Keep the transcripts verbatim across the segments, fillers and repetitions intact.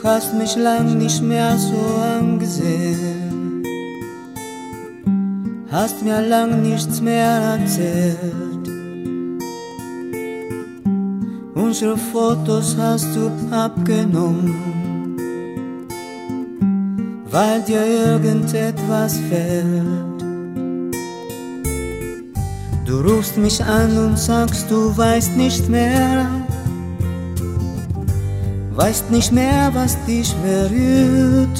hast mich lang nicht mehr so angesehen, hast mir lang nichts mehr erzählt. Unsere Fotos hast du abgenommen, weil dir irgendetwas fehlt. Du rufst mich an und sagst, du weißt nicht mehr, weißt nicht mehr, was dich berührt.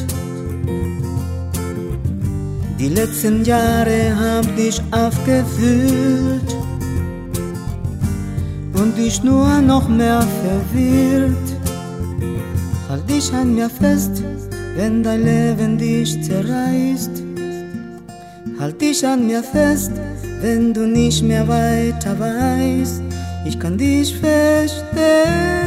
Die letzten Jahre haben dich aufgewühlt und dich nur noch mehr verwirrt. Halt dich an mir fest, wenn dein Leben dich zerreißt. Halt dich an mir fest, wenn du nicht mehr weiter weißt. Ich kann dich verstehen.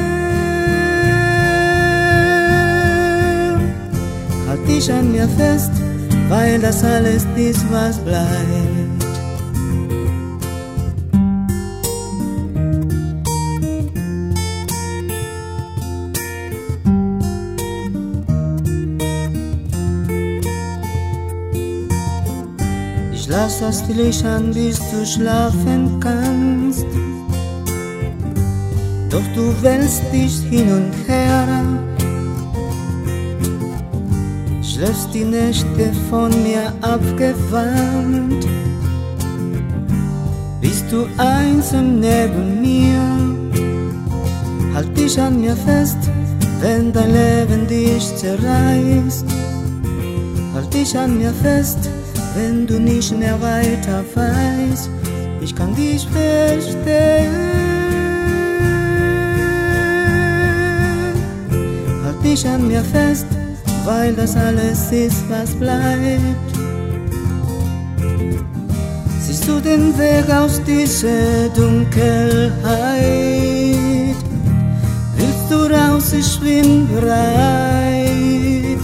Halt dich an mir fest, weil das alles ist, was bleibt. Ich lass das Licht an, bis du schlafen kannst, doch du wälzt dich hin und her, schläfst die Nächte von mir abgewandt, bist du einsam neben mir. Halt dich an mir fest, wenn dein Leben dich zerreißt. Halt dich an mir fest, wenn du nicht mehr weiter weißt. Ich kann dich verstehen. Halt dich an mir fest, weil das alles ist, was bleibt. Siehst du den Weg aus dieser Dunkelheit? Willst du raus, ich bin bereit.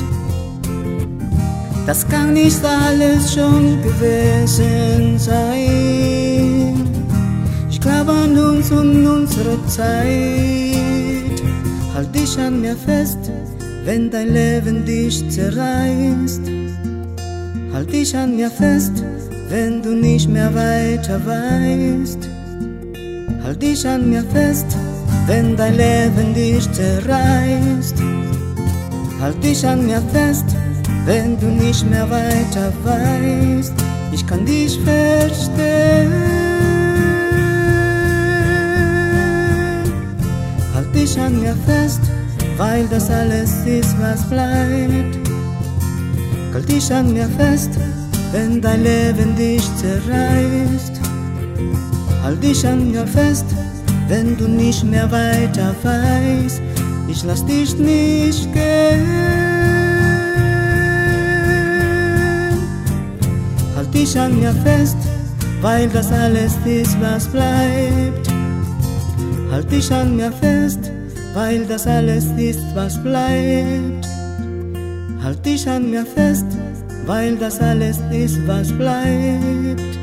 Das kann nicht alles schon gewesen sein. Ich glaube an uns und unsere Zeit. Halt dich an mir fest, wenn dein Leben dich zerreißt. Halt dich an mir fest, wenn du nicht mehr weiter weißt. Halt dich an mir fest, wenn dein Leben dich zerreißt. Halt dich an mir fest, wenn du nicht mehr weiter weißt. Ich kann dich verstehen. Halt dich an mir fest, weil das alles ist, was bleibt. Halt dich an mir fest, wenn dein Leben dich zerreißt. Halt dich an mir fest, wenn du nicht mehr weiter weißt. Ich lass dich nicht gehen. Halt dich an mir fest, weil das alles ist, was bleibt. Halt dich an mir fest, weil das alles ist, was bleibt. Halt dich an mir fest, weil das alles ist, was bleibt.